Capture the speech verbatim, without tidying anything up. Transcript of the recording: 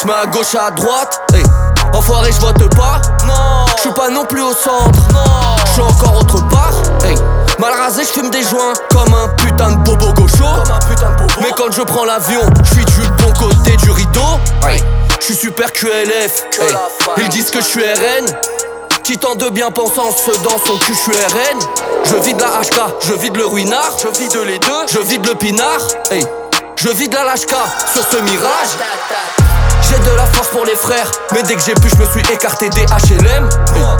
se met à gauche à droite. Hey. Enfoiré, je vote pas. Non, je suis pas non plus au centre. Non, je suis encore autre part. Hey. Mal rasé, je fume des joints comme un putain de bobo gaucho. Comme un putain de bobo. Mais quand je prends l'avion, je suis du bon côté du rideau. Hey. Je suis super Q L F. Hey. Ils disent que je suis R N. Qui tente de bien pensant ce dans son cul, je suis R N. Je vide la H K, je vide le ruinard. Je vide les deux, je vide le pinard. Hey. Je vide la H K sur ce mirage. J'ai de la force pour les frères, mais dès que j'ai pu, je me suis écarté des H L M. Hey.